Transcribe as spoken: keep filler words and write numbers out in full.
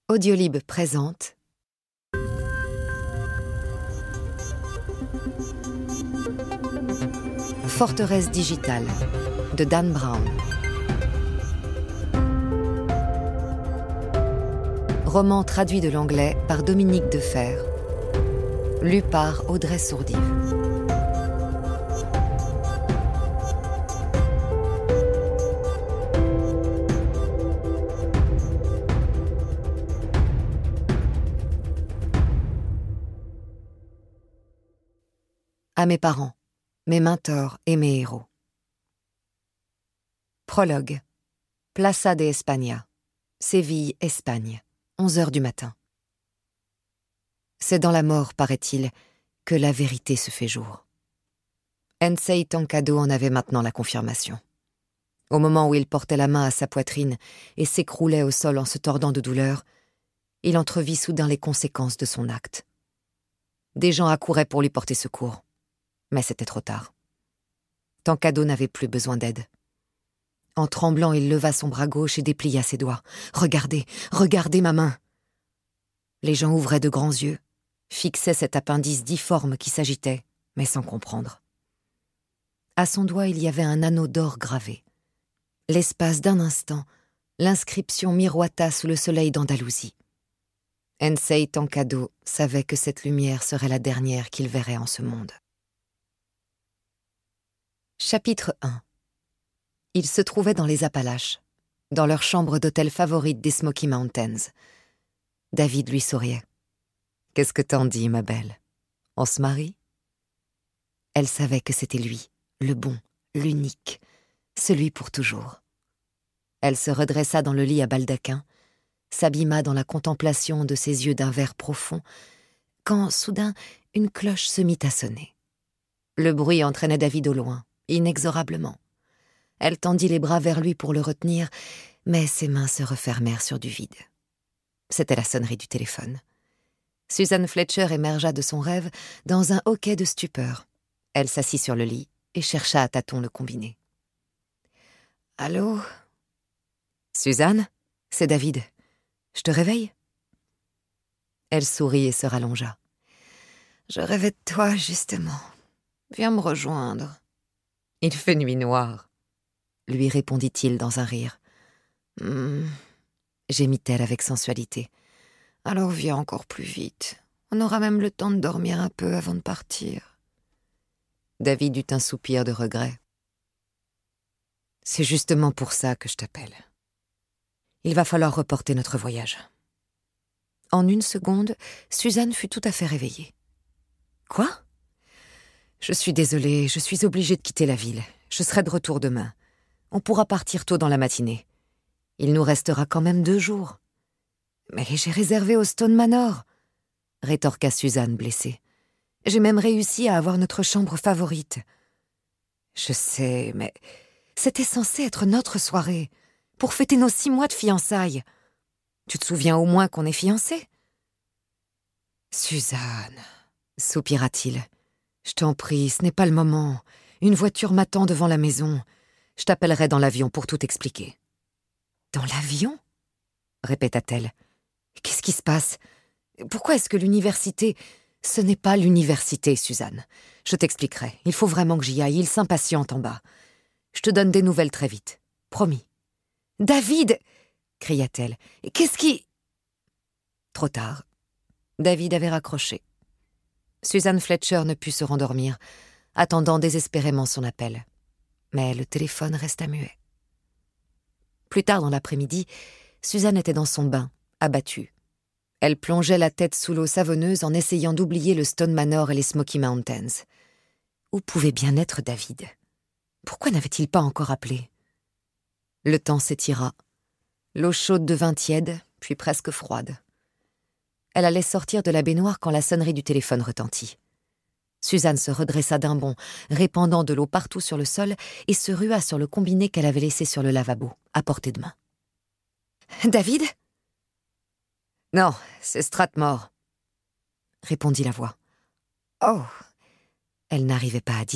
Audiolib présente Forteresse digitale de Dan Brown. Roman traduit de l'anglais par Dominique Defer. Lu par Audrey Sourdive. À mes parents, mes mentors et mes héros. Prologue. Plaza de España, Séville, Espagne, onze heures du matin. C'est dans la mort, paraît-il, que la vérité se fait jour. Ensei Tancado en avait maintenant la confirmation. Au moment où il portait la main à sa poitrine et s'écroulait au sol en se tordant de douleur, il entrevit soudain les conséquences de son acte. Des gens accouraient pour lui porter secours. Mais c'était trop tard. Tancado n'avait plus besoin d'aide. En tremblant, il leva son bras gauche et déplia ses doigts. « Regardez, regardez ma main !» Les gens ouvraient de grands yeux, fixaient cet appendice difforme qui s'agitait, mais sans comprendre. À son doigt, il y avait un anneau d'or gravé. L'espace d'un instant, l'inscription miroita sous le soleil d'Andalousie. Ensei Tancado savait que cette lumière serait la dernière qu'il verrait en ce monde. Chapitre un. Ils se trouvaient dans les Appalaches, dans leur chambre d'hôtel favorite des Smoky Mountains. David lui souriait. « Qu'est-ce que t'en dis, ma belle? On se marie ?» Elle savait que c'était lui, le bon, l'unique, celui pour toujours. Elle se redressa dans le lit à baldaquin, s'abîma dans la contemplation de ses yeux d'un vert profond, quand, soudain, une cloche se mit à sonner. Le bruit entraînait David au loin, inexorablement. Elle tendit les bras vers lui pour le retenir, mais ses mains se refermèrent sur du vide. C'était la sonnerie du téléphone. Susan Fletcher émergea de son rêve dans un hoquet de stupeur. Elle s'assit sur le lit et chercha à tâtons le combiné. « Allô ? Susan ? C'est David. Je te réveille ?» Elle sourit et se rallongea. « Je rêvais de toi, justement. Viens me rejoindre. » « Il fait nuit noire, » lui répondit-il dans un rire. Hmm, gémit-elle avec sensualité. « Alors viens encore plus vite. On aura même le temps de dormir un peu avant de partir. » David eut un soupir de regret. « C'est justement pour ça que je t'appelle. Il va falloir reporter notre voyage. » En une seconde, Suzanne fut tout à fait réveillée. « Quoi ? » « Je suis désolée, je suis obligée de quitter la ville. Je serai de retour demain. On pourra partir tôt dans la matinée. Il nous restera quand même deux jours. »« Mais j'ai réservé au Stone Manor, » rétorqua Suzanne blessée. « J'ai même réussi à avoir notre chambre favorite. »« Je sais, mais c'était censé être notre soirée, pour fêter nos six mois de fiançailles. Tu te souviens au moins qu'on est fiancés ?»« Suzanne, » soupira-t-il. « Je t'en prie, ce n'est pas le moment. Une voiture m'attend devant la maison. Je t'appellerai dans l'avion pour tout expliquer. »« Dans l'avion ?» répéta-t-elle. « Qu'est-ce qui se passe? Pourquoi est-ce que l'université... » ?»« Ce n'est pas l'université, Suzanne. Je t'expliquerai. Il faut vraiment que j'y aille. Il s'impatiente en bas. Je te donne des nouvelles très vite. Promis. »« David !» cria-t-elle. « Qu'est-ce qui... » Trop tard. David avait raccroché. Susan Fletcher ne put se rendormir, attendant désespérément son appel. Mais le téléphone resta muet. Plus tard dans l'après-midi, Susan était dans son bain, abattue. Elle plongeait la tête sous l'eau savonneuse en essayant d'oublier le Stone Manor et les Smoky Mountains. Où pouvait bien être David? Pourquoi n'avait-il pas encore appelé? Le temps s'étira. L'eau chaude devint tiède, puis presque froide. Elle allait sortir de la baignoire quand la sonnerie du téléphone retentit. Suzanne se redressa d'un bond, répandant de l'eau partout sur le sol, et se rua sur le combiné qu'elle avait laissé sur le lavabo, à portée de main. « David ?»« Non, c'est Strathmore, » répondit la voix. « Oh !» Elle n'arrivait pas à